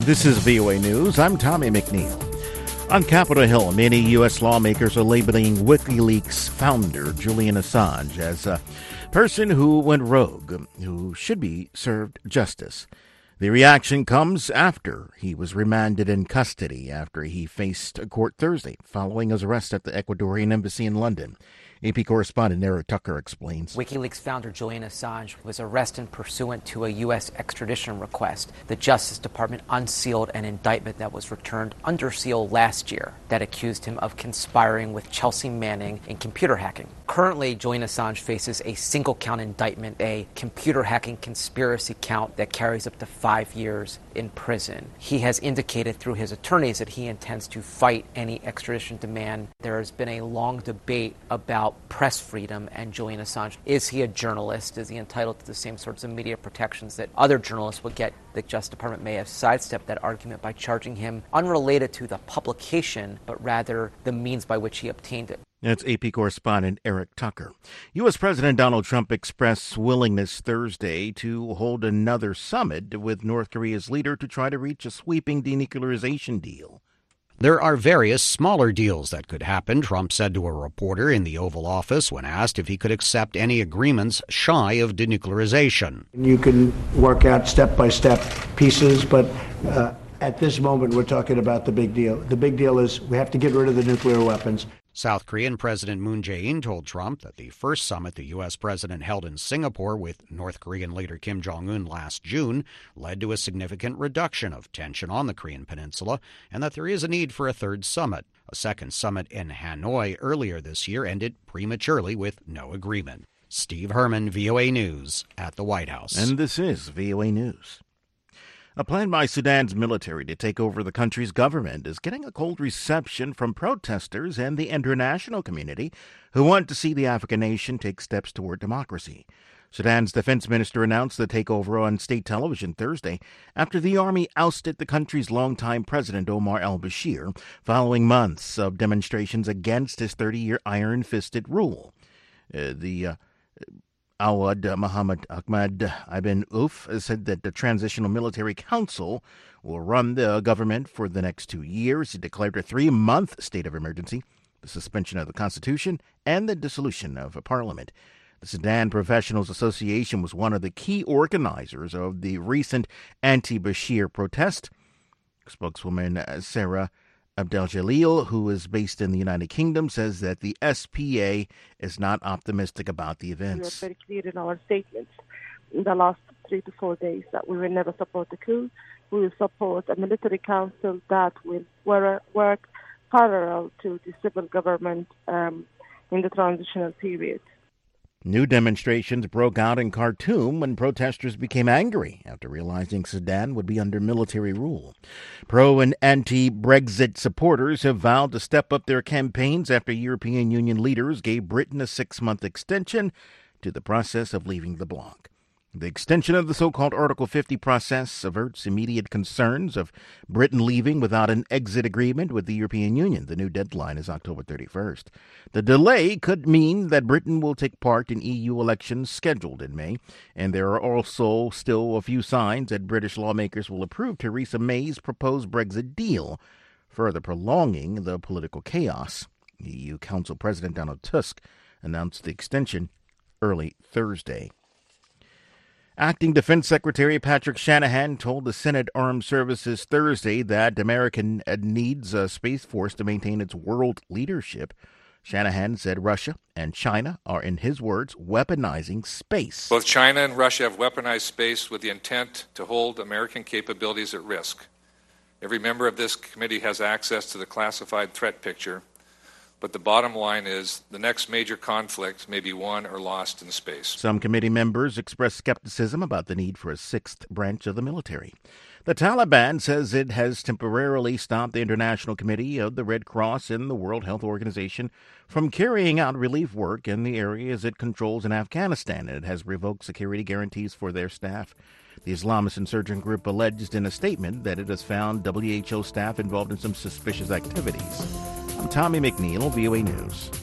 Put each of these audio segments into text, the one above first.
This is VOA News. I'm Tommy McNeil. On Capitol Hill, many U.S. lawmakers are labeling WikiLeaks founder Julian Assange as a person who went rogue, who should be served justice. The reaction comes after he was remanded in custody after he faced a court Thursday following his arrest at the Ecuadorian embassy in London. AP correspondent Eric Tucker explains. WikiLeaks founder Julian Assange was arrested pursuant to a U.S. extradition request. The Justice Department unsealed an indictment that was returned under seal last year that accused him of conspiring with Chelsea Manning in computer hacking. Currently, Julian Assange faces a single-count indictment, a computer hacking conspiracy count that carries up to 5 years in prison. He has indicated through his attorneys that he intends to fight any extradition demand. There has been a long debate about press freedom and Julian Assange. Is he a journalist? Is he entitled to the same sorts of media protections that other journalists would get? The Justice Department may have sidestepped that argument by charging him unrelated to the publication, but rather the means by which he obtained it. That's AP correspondent Eric Tucker. U.S. President Donald Trump expressed willingness Thursday to hold another summit with North Korea's leader to try to reach a sweeping denuclearization deal. There are various smaller deals that could happen, Trump said to a reporter in the Oval Office when asked if he could accept any agreements shy of denuclearization. You can work out step-by-step pieces, but at this moment we're talking about the big deal. The big deal is we have to get rid of the nuclear weapons. South Korean President Moon Jae-in told Trump that the first summit the U.S. president held in Singapore with North Korean leader Kim Jong-un last June led to a significant reduction of tension on the Korean peninsula and that there is a need for a third summit. A second summit in Hanoi earlier this year ended prematurely with no agreement. Steve Herman, VOA News, at the White House. And this is VOA News. A plan by Sudan's military to take over the country's government is getting a cold reception from protesters and the international community who want to see the African nation take steps toward democracy. Sudan's defense minister announced the takeover on state television Thursday after the army ousted the country's longtime president Omar al-Bashir following months of demonstrations against his 30-year iron-fisted rule. Awad Muhammad Ahmad Ibn Auf said that the Transitional Military Council will run the government for the next 2 years. He declared a 3-month state of emergency, the suspension of the Constitution, and the dissolution of a parliament. The Sudan Professionals Association was one of the key organizers of the recent anti-Bashir protest. Spokeswoman Sarah Abdel-Jalil, who is based in the United Kingdom, says that the SPA is not optimistic about the events. We were very clear in our statements in the last 3 to 4 days that we will never support the coup. We will support a military council that will work parallel to the civil government in the transitional period. New demonstrations broke out in Khartoum when protesters became angry after realizing Sudan would be under military rule. Pro- and anti-Brexit supporters have vowed to step up their campaigns after European Union leaders gave Britain a 6-month extension to the process of leaving the bloc. The extension of the so-called Article 50 process averts immediate concerns of Britain leaving without an exit agreement with the European Union. The new deadline is October 31st. The delay could mean that Britain will take part in EU elections scheduled in May, and there are also still a few signs that British lawmakers will approve Theresa May's proposed Brexit deal, further prolonging the political chaos. EU Council President Donald Tusk announced the extension early Thursday. Acting Defense Secretary Patrick Shanahan told the Senate Armed Services Thursday that America needs a Space Force to maintain its world leadership. Shanahan said Russia and China are, in his words, weaponizing space. Both China and Russia have weaponized space with the intent to hold American capabilities at risk. Every member of this committee has access to the classified threat picture, but the bottom line is the next major conflict may be won or lost in space. Some committee members expressed skepticism about the need for a sixth branch of the military. The Taliban says it has temporarily stopped the International Committee of the Red Cross and the World Health Organization from carrying out relief work in the areas it controls in Afghanistan, and it has revoked security guarantees for their staff. The Islamist insurgent group alleged in a statement that it has found WHO staff involved in some suspicious activities. I'm Tommy McNeil, VOA News.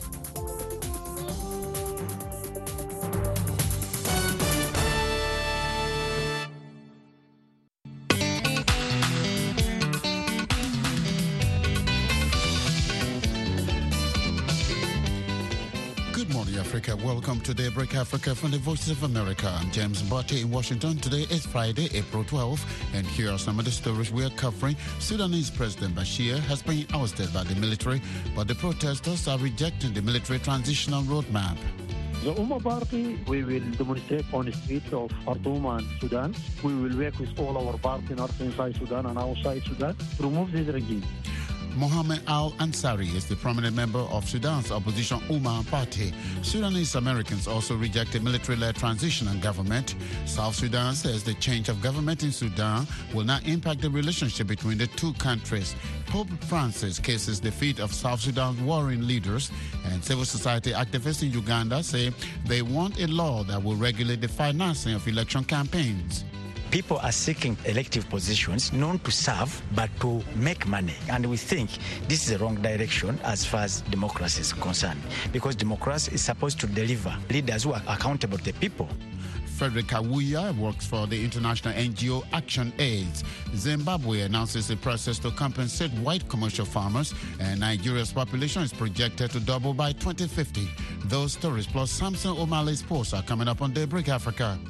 Africa. Welcome to Daybreak Africa from the Voice of America. I'm James Botte in Washington. Today is Friday, April 12th, and here are some of the stories we are covering. Sudanese President Bashir has been ousted by the military, but the protesters are rejecting the military transitional roadmap. The Ummah Party, we will demonstrate on the streets of Khartoum and Sudan. We will work with all our partners inside Sudan and outside Sudan to remove this regime. Mohammed Al-Ansari is the prominent member of Sudan's opposition Ummah Party. Sudanese Americans also reject a military-led transitional government. South Sudan says the change of government in Sudan will not impact the relationship between the two countries. Pope Francis cases defeat of South Sudan's warring leaders, and civil society activists in Uganda say they want a law that will regulate the financing of election campaigns. People are seeking elective positions not to serve but to make money, and we think this is the wrong direction as far as democracy is concerned, because democracy is supposed to deliver leaders who are accountable to the people. Frederick Kawuya works for the international NGO Action Aids. Zimbabwe announces a process to compensate white commercial farmers, and Nigeria's population is projected to double by 2050. Those stories plus Samson O'Malley's posts are coming up on Daybreak Africa.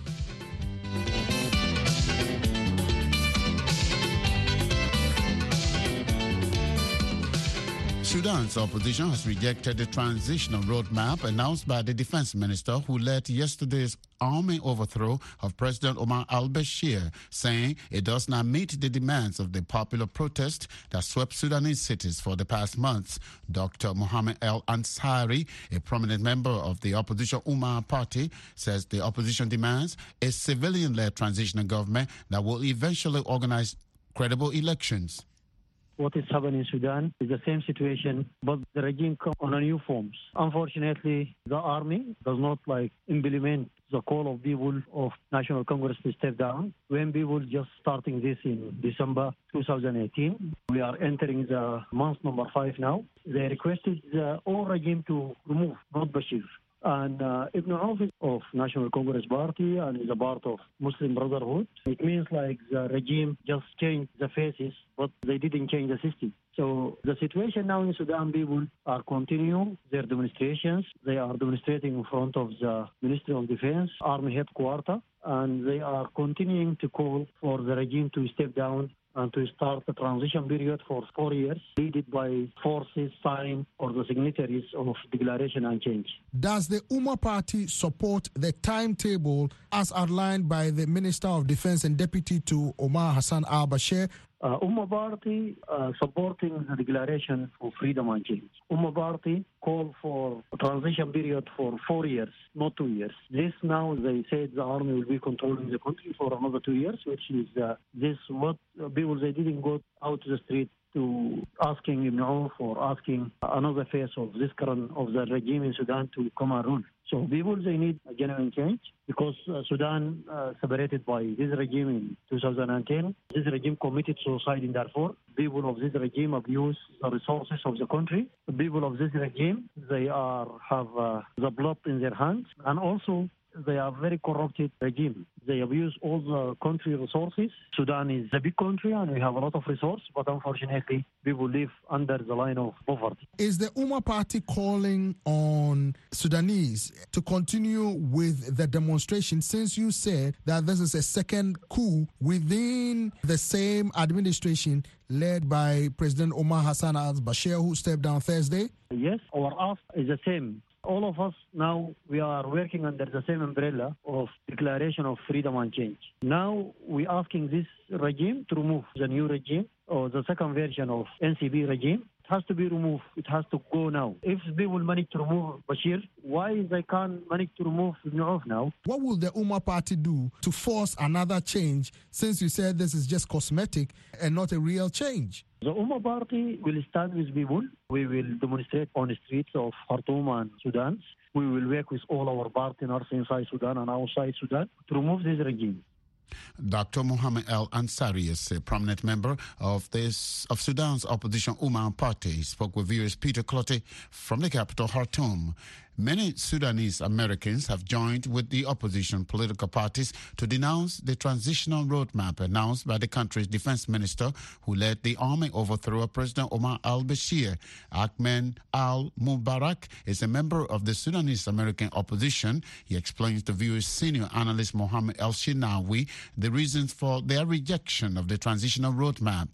Sudan's opposition has rejected the transitional roadmap announced by the defense minister who led yesterday's army overthrow of President Omar al-Bashir, saying it does not meet the demands of the popular protest that swept Sudanese cities for the past months. Dr. Mohammed Al-Ansari, a prominent member of the opposition Ummah Party, says the opposition demands a civilian-led transitional government that will eventually organize credible elections. What is happening in Sudan is the same situation, but the regime comes on a new forms. Unfortunately, the army does not implement the call of people of National Congress to step down. When people just starting this in December 2018, we are entering the month number 5 now. They requested the old regime to remove, not Bashir. And Ibn Auf of National Congress Party and is a part of Muslim Brotherhood. It means the regime just changed the faces, but they didn't change the system. So the situation now in Sudan, people are continuing their demonstrations. They are demonstrating in front of the Ministry of Defense, Army headquarters, and they are continuing to call for the regime to step down and to start the transition period for 4 years, led by forces signed or the signatories of Declaration and Change. Does the Ummah Party support the timetable as outlined by the Minister of Defense and Deputy to Omar Hassan al-Bashir? Ummah Party supporting the Declaration for Freedom and Change. Ummah Party called for a transition period for 4 years, not 2 years. This now, they said the army will be controlling the country for another 2 years, which is this what people, they didn't go out to the street to asking Ibn Auf or asking another phase of this current of the regime in Sudan to come and rule. So people, they need a genuine change because Sudan separated by this regime in 2010. This regime committed suicide in Darfur. People of this regime abuse the resources of the country. The people of this regime, they have the blood in their hands, and also they are very corrupted regime. They abuse all the country resources. Sudan is a big country and we have a lot of resources, but unfortunately, people live under the line of poverty. Is the Ummah Party calling on Sudanese to continue with the demonstration, since you said that this is a second coup within the same administration led by President Omar Hassan al-Bashir, who stepped down Thursday? Yes, our ask is the same. All of us now, we are working under the same umbrella of Declaration of Freedom and Change. Now we're asking this regime to remove the new regime or the second version of NCP regime. It has to be removed. It has to go now. If people manage to remove Bashir, why they can't manage to remove Ibn Auf now? What will the Ummah Party do to force another change, since you said this is just cosmetic and not a real change? The Ummah Party will stand with people. We will demonstrate on the streets of Khartoum and Sudan. We will work with all our partners inside Sudan and outside Sudan to remove this regime. Dr. Mohammed Al-Ansari is a prominent member of Sudan's opposition Ummah Party. He spoke with viewers Peter Clotty from the capital, Khartoum. Many Sudanese Americans have joined with the opposition political parties to denounce the transitional roadmap announced by the country's defense minister who led the army overthrow of President Omar al-Bashir. Ahmed al-Mubarak is a member of the Sudanese American opposition. He explains to viewers senior analyst Mohammed El-Shinawi the reasons for their rejection of the transitional roadmap.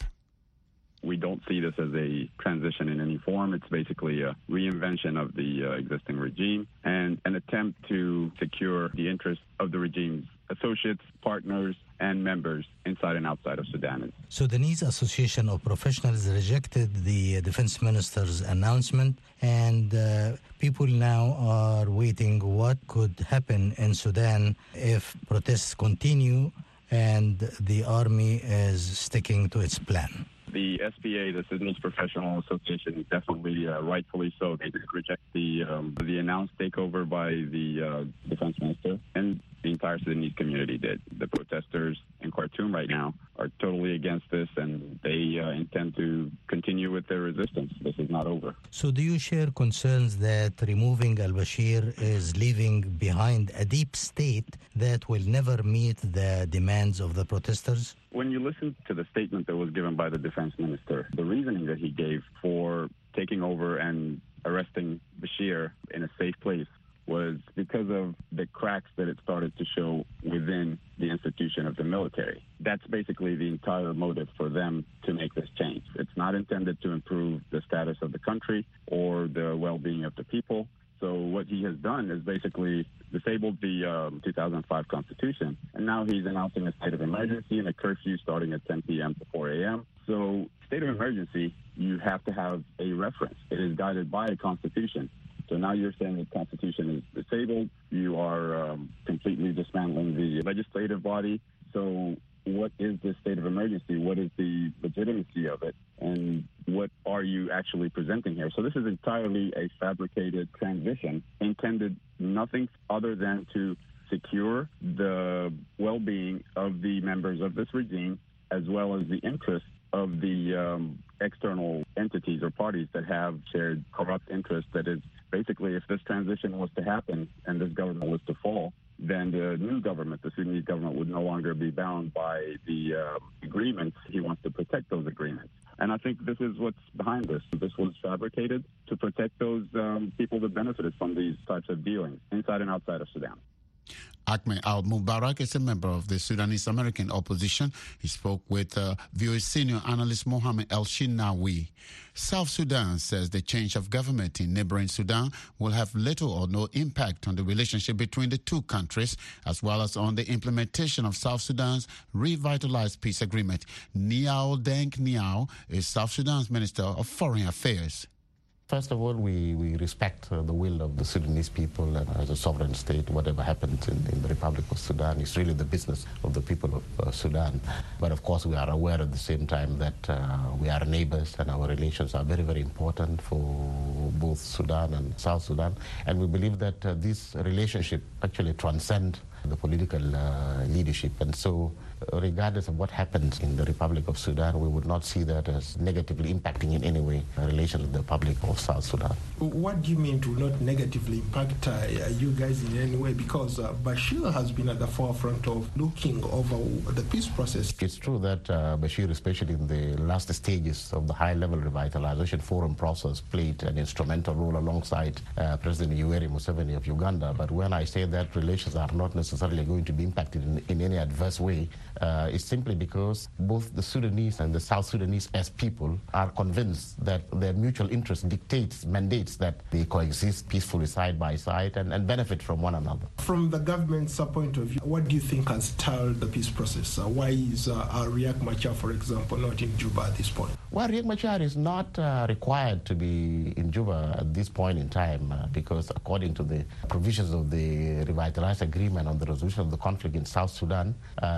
We don't see this as a transition in any form. It's basically a reinvention of the existing regime and an attempt to secure the interests of the regime's associates, partners, and members inside and outside of Sudan. Sudanese Association of Professionals rejected the defense minister's announcement, and people now are waiting what could happen in Sudan if protests continue and the army is sticking to its plan. The SPA, the Sudanese Professional Association, definitely, rightfully so, they did reject the announced takeover by the defense minister, and the entire Sudanese community did. The protesters in Khartoum right now are totally against this, and they intend to continue with their resistance. This is not over. So do you share concerns that removing al-Bashir is leaving behind a deep state that will never meet the demands of the protesters? When you listen to the statement that was given by the defense minister, the reasoning that he gave for taking over and arresting Bashir in a safe place was because of the cracks that it started to show within the institution of the military. That's basically the entire motive for them to make this change. It's not intended to improve the status of the country or the well-being of the people. So what he has done is basically disabled the 2005 Constitution, and now he's announcing a state of emergency and a curfew starting at 10 p.m. to 4 a.m. So state of emergency, you have to have a reference. It is guided by a Constitution. So now you're saying the Constitution is disabled. You are completely dismantling the legislative body. So what is this state of emergency? What is the legitimacy of it? And what are you actually presenting here? So this is entirely a fabricated transition intended nothing other than to secure the well-being of the members of this regime as well as the interests of the external entities or parties that have shared corrupt interests. That is, basically, if this transition was to happen and this government was to fall, then the new government, the Sudanese government, would no longer be bound by the agreements. He wants to protect those agreements. And I think this is what's behind this. This was fabricated to protect those people that benefited from these types of dealings inside and outside of Sudan. Ahmed al-Mubarak is a member of the Sudanese American opposition. He spoke with VOA senior analyst Mohammed El-Shinawi. South Sudan says the change of government in neighboring Sudan will have little or no impact on the relationship between the two countries, as well as on the implementation of South Sudan's revitalized peace agreement. Niall Deng Niall is South Sudan's Minister of Foreign Affairs. First of all, we respect the will of the Sudanese people, and as a sovereign state, whatever happens in the Republic of Sudan is really the business of the people of Sudan. But of course, we are aware at the same time that we are neighbors and our relations are very, very important for both Sudan and South Sudan. And we believe that this relationship actually transcends the political leadership. And so, regardless of what happens in the Republic of Sudan, we would not see that as negatively impacting in any way relations with the Republic of South Sudan. What do you mean to not negatively impact you guys in any way? Because Bashir has been at the forefront of looking over the peace process. It's true that Bashir, especially in the last stages of the high-level revitalization forum process, played an instrumental role alongside President Yoweri Museveni of Uganda. But when I say that relations are not necessarily going to be impacted in any adverse way, it's simply because both the Sudanese and the South Sudanese as people are convinced that their mutual interest mandates that they coexist peacefully side by side and benefit from one another. From the government's point of view, what do you think has stalled the peace process? Why is Riek Machar, for example, not in Juba at this point? Well, Riek Machar is not required to be in Juba at this point in time because according to the provisions of the revitalized agreement on the resolution of the conflict in South Sudan, Riek is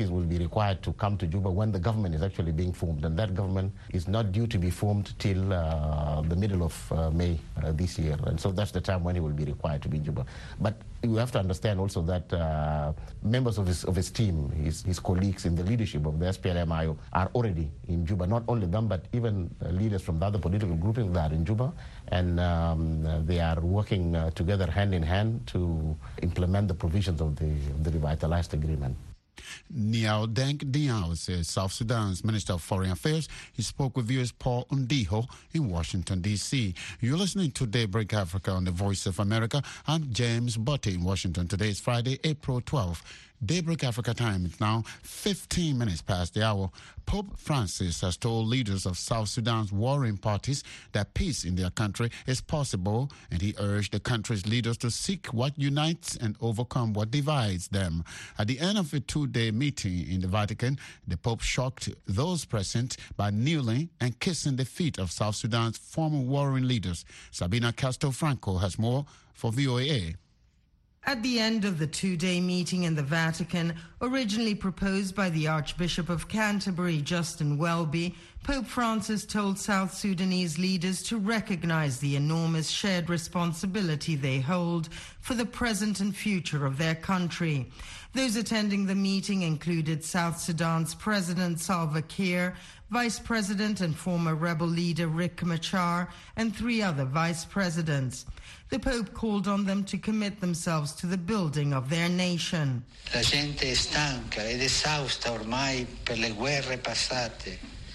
parties will be required to come to Juba when the government is actually being formed, and that government is not due to be formed till the middle of May this year, and so that's the time when he will be required to be in Juba. But you have to understand also that members of his team, his colleagues in the leadership of the SPLM-IO are already in Juba. Not only them, but even leaders from the other political groupings that are in Juba, and they are working together hand in hand to implement the provisions of the revitalized agreement. Niall Deng Diao is South Sudan's Minister of Foreign Affairs. He spoke with U.S. Paul Undiho in Washington, D.C. You're listening to Daybreak Africa on the Voice of America. I'm James Butte in Washington. Today is Friday, April 12th. Daybreak Africa time is now 15 minutes past the hour. Pope Francis has told leaders of South Sudan's warring parties that peace in their country is possible, and he urged the country's leaders to seek what unites and overcome what divides them. At the end of a two-day meeting in the Vatican, the Pope shocked those present by kneeling and kissing the feet of South Sudan's former warring leaders. Sabina Castelfranco has more for VOA. At the end of the two-day meeting in the Vatican, originally proposed by the Archbishop of Canterbury, Justin Welby, Pope Francis told South Sudanese leaders to recognize the enormous shared responsibility they hold for the present and future of their country. Those attending the meeting included South Sudan's President Salva Kiir, Vice President and former rebel leader Riek Machar, and 3 other vice presidents. The Pope called on them to commit themselves to the building of their nation. La gente è stanca ed esausta ormai per le guerre passate.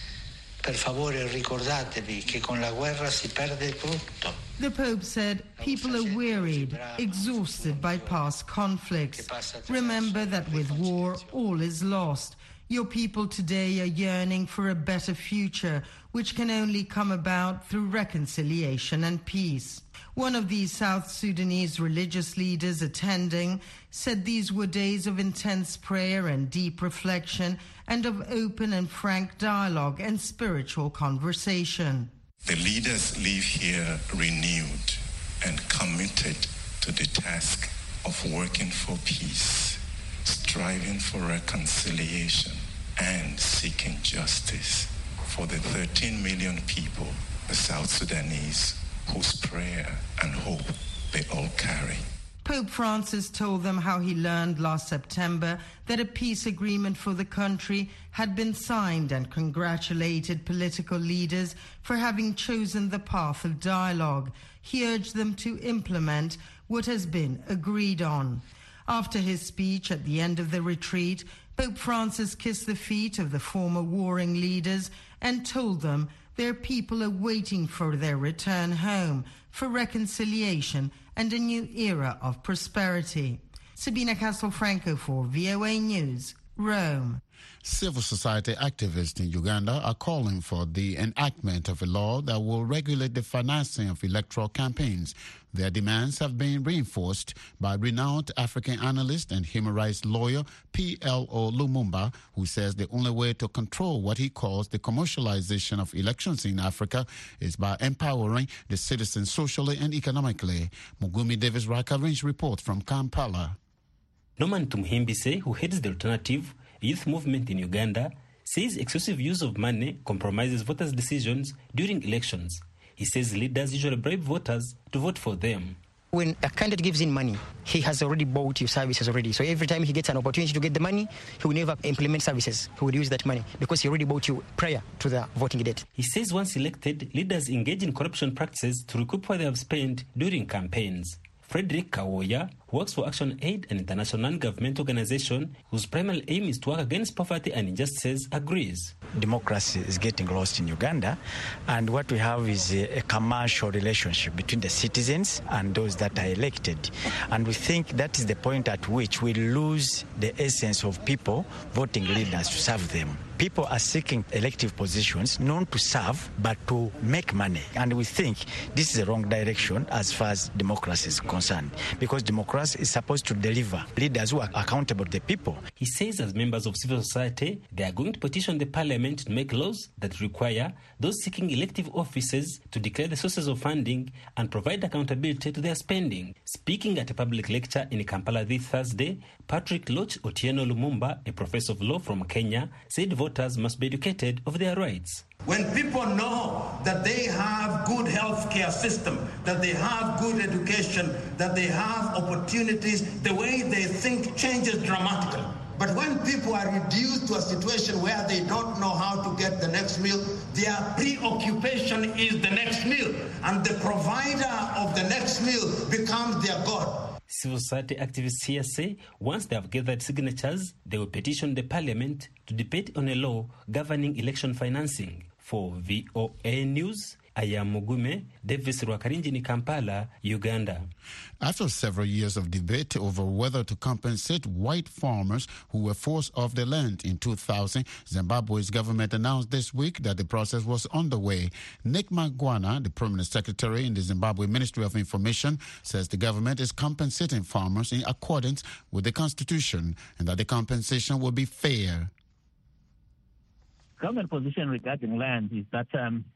Per favore ricordatevi che con la guerra si perde tutto. The Pope said people are wearied, exhausted by past conflicts. Remember that with war, all is lost. Your people today are yearning for a better future, which can only come about through reconciliation and peace. One of these South Sudanese religious leaders attending said these were days of intense prayer and deep reflection and of open and frank dialogue and spiritual conversation. The leaders leave here renewed and committed to the task of working for peace, striving for reconciliation, and seeking justice for the 13 million people, the South Sudanese, whose prayer and hope they all carry. Pope Francis told them how he learned last September that a peace agreement for the country had been signed and congratulated political leaders for having chosen the path of dialogue. He urged them to implement what has been agreed on. After his speech at the end of the retreat, Pope Francis kissed the feet of the former warring leaders and told them their people are waiting for their return home, for reconciliation and a new era of prosperity. Sabina Castelfranco for VOA News, Rome. Civil society activists in Uganda are calling for the enactment of a law that will regulate the financing of electoral campaigns. Their demands have been reinforced by renowned African analyst and human rights lawyer P.L.O. Lumumba, who says the only way to control what he calls the commercialization of elections in Africa is by empowering the citizens socially and economically. Mugumi Davis Rakarin's report from Kampala. Norman Tumuhimbise, who heads the Alternative Youth Movement in Uganda, says excessive use of money compromises voters' decisions during elections. He says leaders usually bribe voters to vote for them. When a candidate gives in money, he has already bought your services already. So every time he gets an opportunity to get the money, he will never implement services. He will use that money because he already bought you prior to the voting date. He says once elected, leaders engage in corruption practices to recoup what they have spent during campaigns. Frederick Kawoya works for Action Aid, an international non-government organization whose primary aim is to work against poverty and injustices, agrees. Democracy is getting lost in Uganda, and what we have is a commercial relationship between the citizens and those that are elected. And we think that is the point at which we lose the essence of people voting leaders to serve them. People are seeking elective positions not to serve but to make money. And we think this is the wrong direction as far as democracy is concerned, because democracy is supposed to deliver leaders who are accountable to the people. He says as members of civil society, they are going to petition the parliament Parliament to make laws that require those seeking elective offices to declare the sources of funding and provide accountability to their spending. Speaking at a public lecture in Kampala this Thursday, Patrick Loch Otieno Lumumba, a professor of law from Kenya, said voters must be educated of their rights. When people know that they have good health care system, that they have good education, that they have opportunities, the way they think changes dramatically. But when people are reduced to a situation where they don't know how to get the next meal, their preoccupation is the next meal, and the provider of the next meal becomes their God. Civil society activists here say once they have gathered signatures, they will petition the Parliament to debate on a law governing election financing. For VOA News, I am Mugume Davis Rwakarinji in Kampala, Uganda. After several years of debate over whether to compensate white farmers who were forced off their land in 2000, Zimbabwe's government announced this week that the process was underway. Nick Magwana, the permanent secretary in the Zimbabwe Ministry of Information, says the government is compensating farmers in accordance with the constitution and that the compensation will be fair. Government position regarding land is that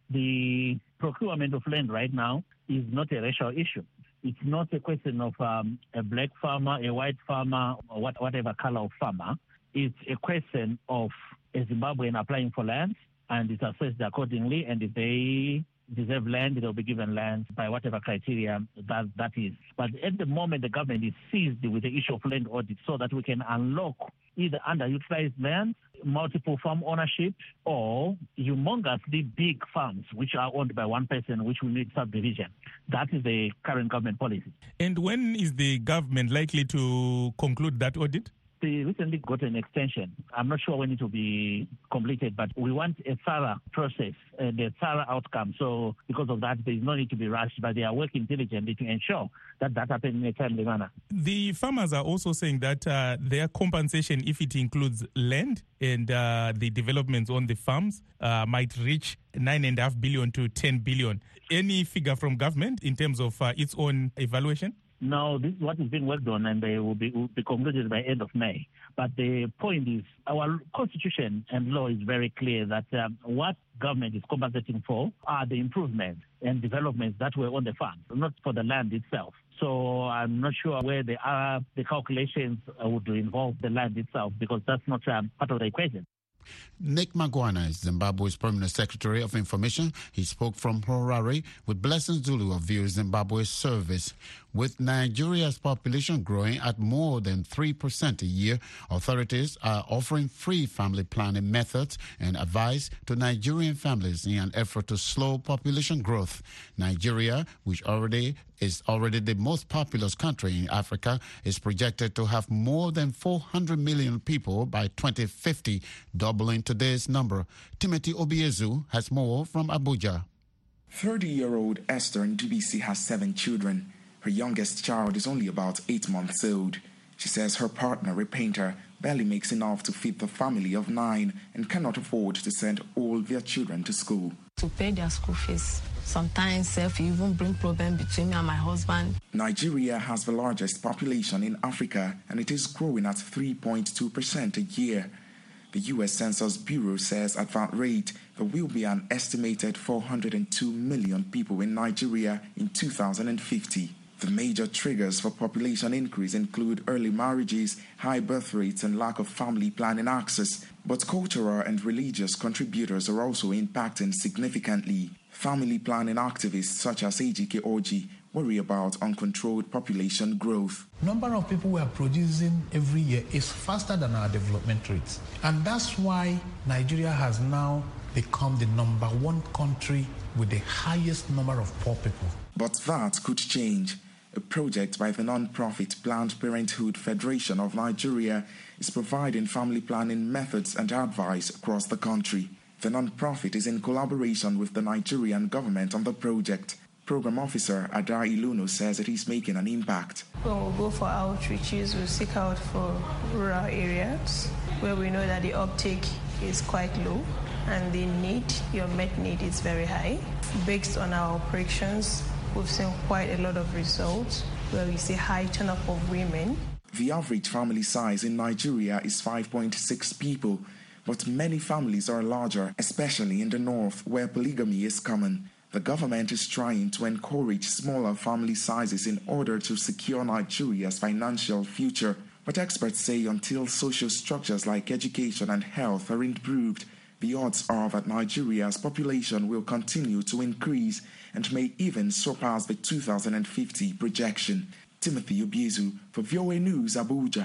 the procurement of land right now is not a racial issue. It's not a question of a black farmer, a white farmer, or whatever color of farmer. It's a question of a Zimbabwean applying for land, and it's assessed accordingly, and if they deserve land, they'll be given land by whatever criteria that is. But at the moment, the government is seized with the issue of land audit so that we can unlock either underutilized land, multiple farm ownership, or humongously big farms which are owned by one person, which will need subdivision. That is the current government policy. And when is the government likely to conclude that audit? They recently got an extension. I'm not sure when it will be completed, but we want a thorough process and a thorough outcome. So because of that, there is no need to be rushed, but they are working diligently to ensure that that happens in a timely manner. The farmers are also saying that their compensation, if it includes land and the developments on the farms, might reach 9.5 billion to 10 billion. Any figure from government in terms of its own evaluation? No, this is what is being worked on, and they will be concluded by end of May. But the point is, our constitution and law is very clear that what government is compensating for are the improvements and developments that were on the farm, not for the land itself. So I'm not sure where the calculations would involve the land itself, because that's not part of the equation. Nick Magwana is Zimbabwe's permanent secretary of information. He spoke from Harare with Blessing Zulu of View Zimbabwe Service. With Nigeria's population growing at more than 3% a year, authorities are offering free family planning methods and advice to Nigerian families in an effort to slow population growth. Nigeria, which is already the most populous country in Africa, is projected to have more than 400 million people by 2050, doubling today's number. Timothy Obiezu has more from Abuja. 30-year-old Esther Ndubisi has 7 children. Her youngest child is only about 8 months old. She says her partner, a painter, barely makes enough to feed the family of 9 and cannot afford to send all their children to school. To pay their school fees. Sometimes it even bring problem between me and my husband. Nigeria has the largest population in Africa, and it is growing at 3.2% a year. The U.S. Census Bureau says at that rate, there will be an estimated 402 million people in Nigeria in 2050. The major triggers for population increase include early marriages, high birth rates, and lack of family planning access. But cultural and religious contributors are also impacting significantly. Family planning activists such as Ejike Oji worry about uncontrolled population growth. Number of people we are producing every year is faster than our development rates. And that's why Nigeria has now become the #1 country with the highest number of poor people. But that could change. A project by the non-profit Planned Parenthood Federation of Nigeria is providing family planning methods and advice across the country. The non-profit is in collaboration with the Nigerian government on the project. Program Officer Ada Iluno says it is making an impact. When we go for outreaches, we seek out for rural areas where we know that the uptake is quite low and the need, your met need, is very high. Based on our operations, we've seen quite a lot of results where we see high turn-up of women. The average family size in Nigeria is 5.6 people. but many families are larger, especially in the north where polygamy is common. The government is trying to encourage smaller family sizes in order to secure Nigeria's financial future. But experts say until social structures like education and health are improved, the odds are that Nigeria's population will continue to increase and may even surpass the 2050 projection. Timothy Obiezu for VOA News, Abuja.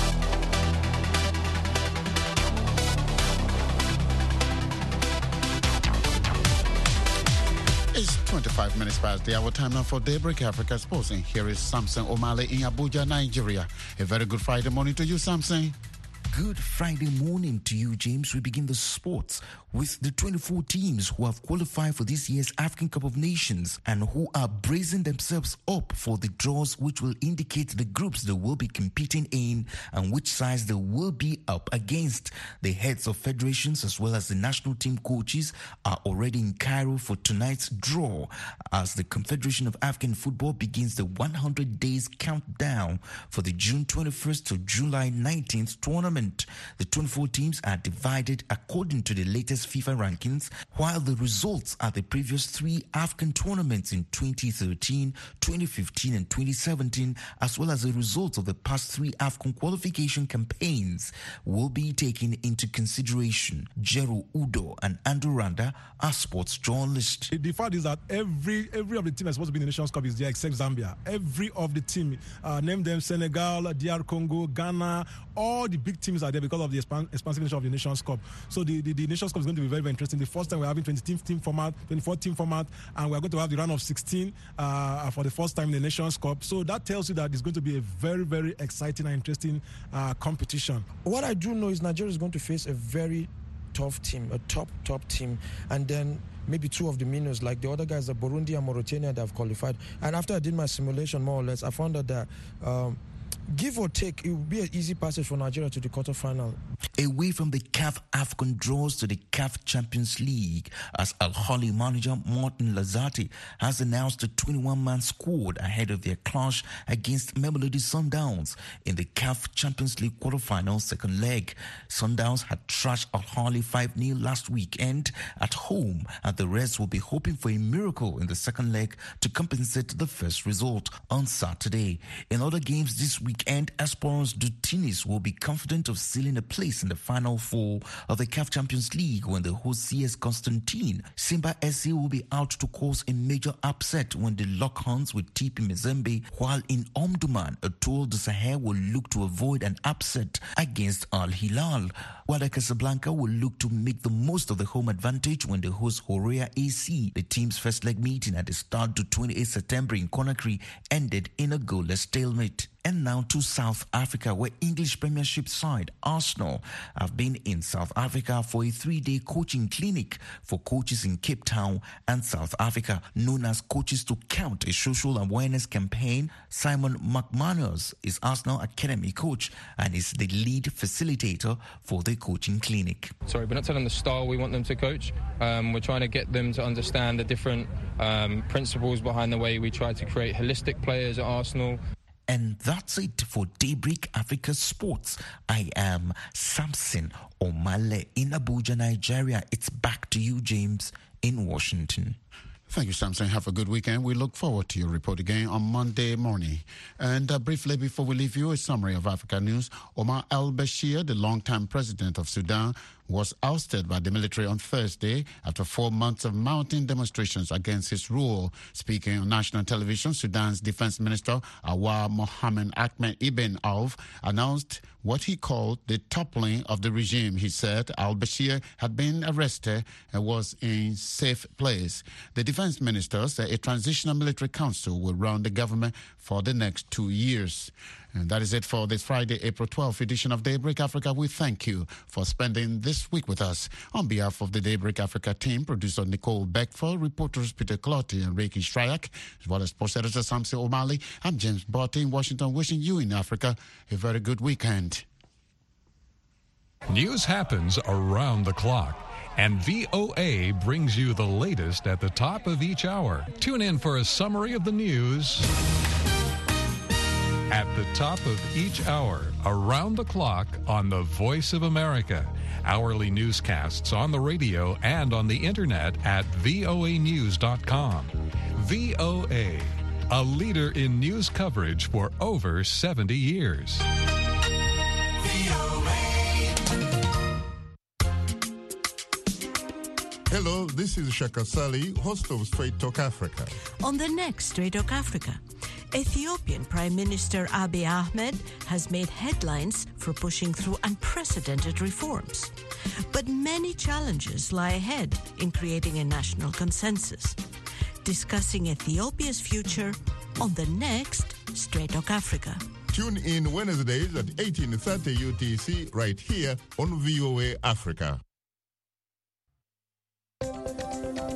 It's 25 minutes past the hour. Time now for Daybreak Africa Sports. And here is Samson Omale in Abuja, Nigeria. A very good Friday morning to you, Samson. Good Friday morning to you, James. We begin the sports with the 24 teams who have qualified for this year's African Cup of Nations and who are bracing themselves up for the draws which will indicate the groups they will be competing in and which sides they will be up against. The heads of federations as well as the national team coaches are already in Cairo for tonight's draw as the Confederation of African Football begins the 100 days countdown for the June 21st to July 19th tournament. The 24 teams are divided according to the latest FIFA rankings, while the results at the previous three African tournaments in 2013, 2015 and 2017, as well as the results of the past three African qualification campaigns, will be taken into consideration. Jero Udo and Andrew Randa are sports journalists. The fact is that every of the teams that's supposed to be in the Nations Cup is there except Zambia. Every of the team, name them Senegal, DR Congo, Ghana, all the big teams are there because of the expansive nature of the Nations Cup. So the Nations Cup is going to be very, very interesting. The first time we're having 24 team format, and we're going to have the round of 16 for the first time in the Nations Cup. So that tells you that it's going to be a very, very exciting and interesting competition. What I do know is Nigeria is going to face a very tough team, a top team, and then maybe two of the minnows, like the other guys, the Burundi and Mauritania, that have qualified. And after I did my simulation, more or less, I found out that give or take, it will be an easy passage for Nigeria to the quarterfinal. Away from the CAF AFCON draws to the CAF Champions League, as Al Ahly manager Martin Lazarte has announced a 21-man squad ahead of their clash against Mamelodi Sundowns in the CAF Champions League quarterfinal second leg. Sundowns had trashed Al Ahly 5-0 last weekend at home, and the rest will be hoping for a miracle in the second leg to compensate the first result on Saturday. In other games this weekend, Esperance de Tunis will be confident of sealing a place in the final four of the CAF Champions League when the host CS Constantine. Simba SC will be out to cause a major upset when they lock horns with TP Mazembe, while in Omdurman, Etoile du Sahel will look to avoid an upset against Al Hilal. Wydad Casablanca will look to make the most of the home advantage when they host Horea AC. The team's first leg meeting at the start to 28 September in Conakry ended in a goalless stalemate. And now to South Africa, where English Premiership side Arsenal have been in South Africa for a 3-day coaching clinic for coaches in Cape Town and South Africa, known as Coaches to Count, a social awareness campaign. Simon McManus is Arsenal Academy coach and is the lead facilitator for the coaching clinic. Sorry, we're not telling the style we want them to coach. We're trying to get them to understand the different principles behind the way we try to create holistic players at Arsenal. And that's it for Daybreak Africa Sports. I am Samson Omale in Abuja, Nigeria. It's back to you, James, in Washington. Thank you, Samson. Have a good weekend. We look forward to your report again on Monday morning. And briefly, before we leave you, a summary of Africa news. Omar al-Bashir, the longtime president of Sudan, was ousted by the military on Thursday after 4 months of mounting demonstrations against his rule. Speaking on national television, Sudan's defense minister, Awad Mohamed Ahmed Ibn Auf, announced what he called the toppling of the regime. He said al-Bashir had been arrested and was in safe place. The defense minister said a transitional military council will run the government for the next 2 years. And that is it for this Friday, April 12th edition of Daybreak Africa. We thank you for spending this week with us. On behalf of the Daybreak Africa team, producer Nicole Beckford, reporters Peter Clotty and Reiki Shryak, as well as sports editor Samson Omale, I'm James Barty in Washington, wishing you in Africa a very good weekend. News happens around the clock, and VOA brings you the latest at the top of each hour. Tune in for a summary of the news At the top of each hour, around the clock on the Voice of America. Hourly newscasts on the radio and on the internet at voanews.com. VOA, a leader in news coverage for over 70 years. Hello, this is Shaka Sali, host of Straight Talk Africa. On the next Straight Talk Africa, Ethiopian Prime Minister Abiy Ahmed has made headlines for pushing through unprecedented reforms. But many challenges lie ahead in creating a national consensus. Discussing Ethiopia's future on the next Straight Talk Africa. Tune in Wednesdays at 18:30 UTC right here on VOA Africa.